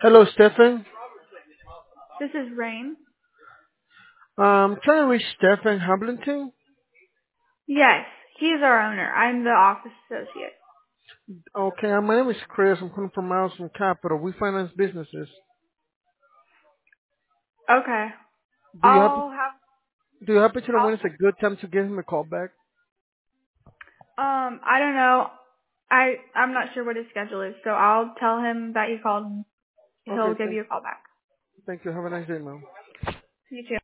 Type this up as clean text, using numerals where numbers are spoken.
Hello, Stephen. This is Rain. Trying to reach Stephen Hamilton. Yes, he's our owner. I'm the office associate. Okay, my name is Chris. I'm calling from Milestone Capital. We finance businesses. Okay. Do you happen I'll have Do you happen to know I'll when it's a good time to give him a call back? I don't know. I'm not sure what his schedule is, so I'll tell him that you called and Okay, he'll give you a call back. thank you. Have a nice day, ma'am. You too.